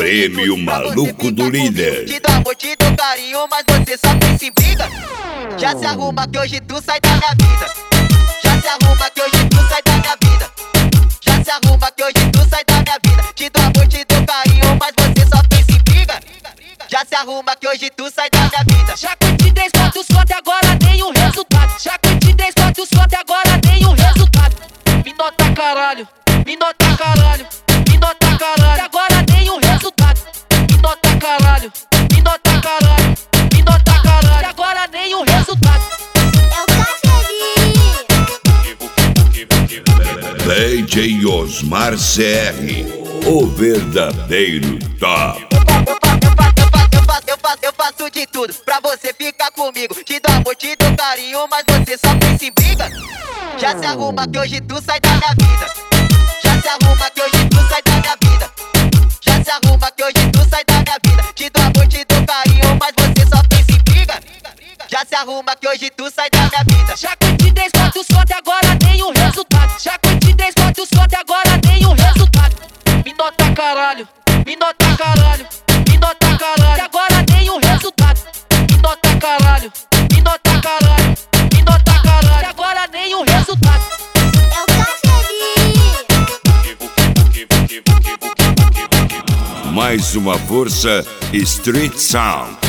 Prêmio Maluco do Líder. Te dou amor, te dou carinho, mas você só pensa em briga. Já se arruma que hoje tu sai da minha vida. Já se arruma que hoje tu sai da minha vida. Já se arruma que hoje tu sai da minha vida. Te dou amor, te dou carinho, mas você só pensa em briga. Já se arruma que hoje tu sai da minha vida. Já curti 10 fotos só até agora nenhum resultado. Já curti 10 fotos só até agora nenhum resultado. Me nota caralho, me nota caralho, me nota caralho. Até agora nenhum resultado. Me nota caralho, me nota caralho, me nota caralho. Até agora nenhum resultado. DJ Osmar CR, o verdadeiro top. Eu faço de tudo pra você ficar comigo. Te dou amor, te dou carinho, mas você só pensa em briga. Já se arruma que hoje tu sai da minha vida. Já se arruma que hoje tu sai da minha vida. Já se arruma que hoje tu sai da minha vida. Te dou amor, te dou carinho, mas você só pensa em briga. Já se arruma que hoje tu sai da minha vida. Já curti 10 fotos só até agora nenhum resultado. Já curti 10 fotos só até agora nenhum resultado. Me nota caralho, me nota caralho, me nota caralho. Até agora nenhum resultado. Me nota caralho, me nota caralho, me nota caralho. Até agora nenhum resultado. Mais uma força Street Sound.